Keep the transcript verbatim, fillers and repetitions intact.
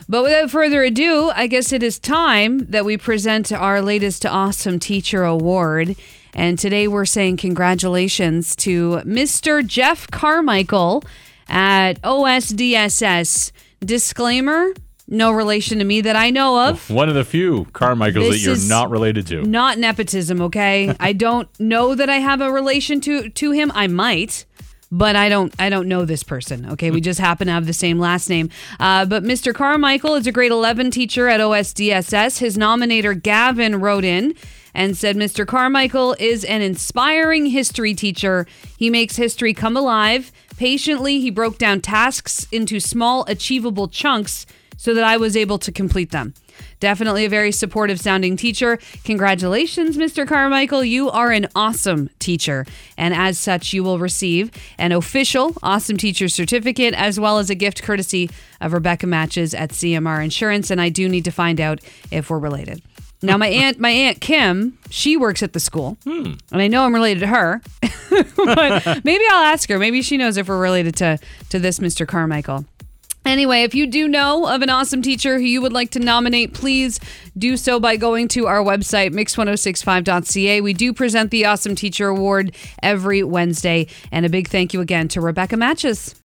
But without further ado, I guess it is time that we present our latest Awesome Teacher Award. And today we're saying congratulations to Mister Jeff Carmichael at O S D S S. Disclaimer, no relation to me that I know of. One of the few Carmichaels This that you're is not related to. Not nepotism, okay? I don't know that I have a relation to, to him. I might. But I don't I don't know this person, okay? We just happen to have the same last name. Uh, but Mister Carmichael is a grade eleven teacher at O S D S S. His nominator, Gavin, wrote in and said, Mister Carmichael is an inspiring history teacher. He makes history come alive. Patiently, he broke down tasks into small, achievable chunks so that I was able to complete them. Definitely a very supportive sounding teacher. Congratulations, Mister Carmichael. You are an awesome teacher. And as such, you will receive an official Awesome Teacher certificate as well as a gift courtesy of Rebecca Matches at C M R Insurance. And I do need to find out if we're related. Now, my aunt, my aunt Kim, she works at the school. Hmm. And I know I'm related to her. But maybe I'll ask her. Maybe she knows if we're related to, to this Mister Carmichael. Anyway, if you do know of an awesome teacher who you would like to nominate, please do so by going to our website, mix ten sixty-five dot c a. We do present the Awesome Teacher Award every Wednesday. And a big thank you again to Rebecca Matches.